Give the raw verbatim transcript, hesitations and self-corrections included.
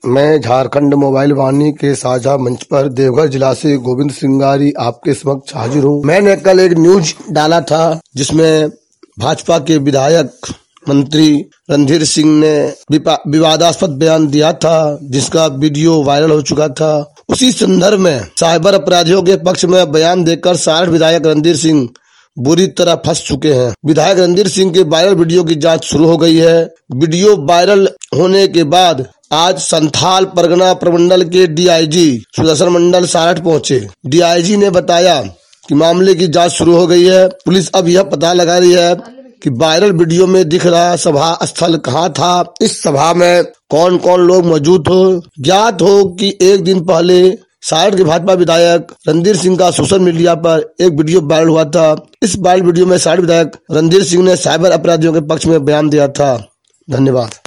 मैं झारखंड मोबाइल वाणी के साझा मंच पर देवघर जिला से गोविंद सिंगारी आपके समक्ष हाजिर हूँ। मैंने कल एक न्यूज डाला था जिसमें भाजपा के विधायक मंत्री रणधीर सिंह ने विवादास्पद बयान दिया था, जिसका वीडियो वायरल हो चुका था। उसी संदर्भ में साइबर अपराधियों के पक्ष में बयान देकर साठ विधायक रणधीर सिंह बुरी तरह फंस चुके हैं। विधायक रणधीर सिंह के वायरल वीडियो की जांच शुरू हो गई है। वीडियो वायरल होने के बाद आज संथाल परगना प्रमंडल के डीआईजी सुदर्शन मंडल सारठ पहुंचे। डीआईजी ने बताया कि मामले की जांच शुरू हो गई है। पुलिस अब यह पता लगा रही है कि वायरल वीडियो में दिख रहा सभा स्थल कहाँ था, इस सभा में कौन कौन लोग मौजूद हो। ज्ञात हो कि एक दिन पहले सारठ के भाजपा विधायक रणधीर सिंह का सोशल मीडिया पर एक वीडियो वायरल हुआ था। इस वायरल वीडियो में सारठ विधायक रणधीर सिंह ने साइबर अपराधियों के पक्ष में बयान दिया था। धन्यवाद।